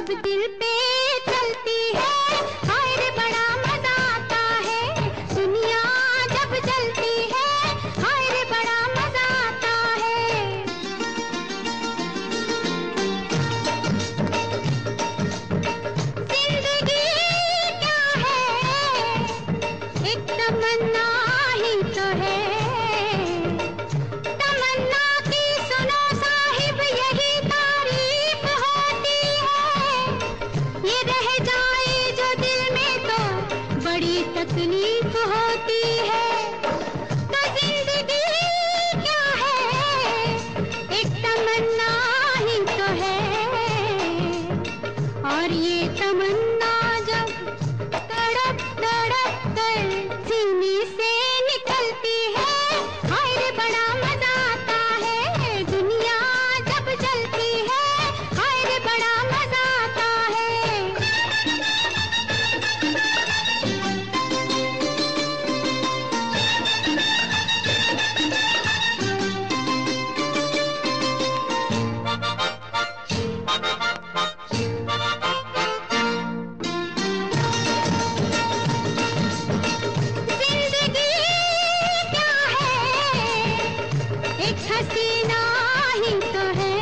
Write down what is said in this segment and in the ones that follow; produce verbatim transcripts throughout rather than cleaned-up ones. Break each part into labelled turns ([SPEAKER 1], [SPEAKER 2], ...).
[SPEAKER 1] दिल पे चलती है, हाय रे बड़ा मजा आता है। दुनिया जब जलती है, हाय रे बड़ा मजा आता है। जिंदगी क्या है, एक तमन्ना ही तो है। तमन्ना की सुनो साहिब यही तारीफ होती है। ये रह जाए जो दिल में तो बड़ी तकलीफ होती है। तो जिंदगी क्या है, एक तमन्ना ही तो है। और ये तमन्ना जब तड़प तड़प कर सीने से निकलती है, हाय रे बड़ा मजा आता है। दुनिया जब जलती है, हाय रे बड़ा मजा आता है। जिंदगी क्या है, एक हसीना ही तो है।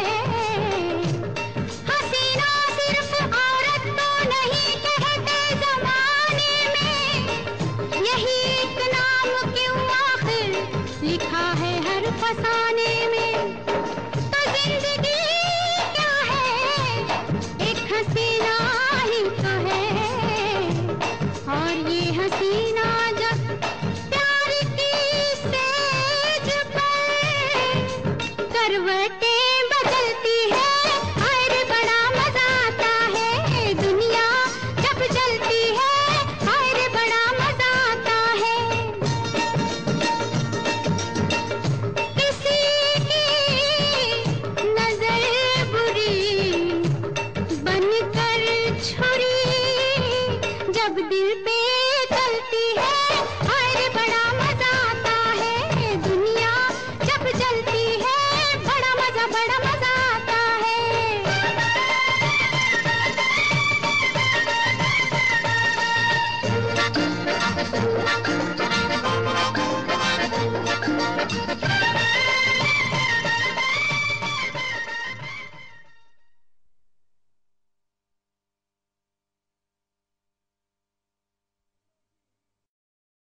[SPEAKER 1] हसीना सिर्फ औरत तो नहीं कहते जमाने में। यही एक नाम क्यों आखिर लिखा है हर फसाने में। तो जिंदगी क्या है, एक हसीना ही तो है। और ये हसीना जब प्यार की सेज पर करवटें बदलती है, हाय रे बड़ा मजा आता है। दुनिया जब जलती है, हाय रे बड़ा मजा आता है। किसी की नजर बुरी बनकर छुरी जब दिल पे चलती है, हाय रे बड़ा मजा आता है। दुनिया जब जलती है, बड़ा मजा बड़ा मजा आता है।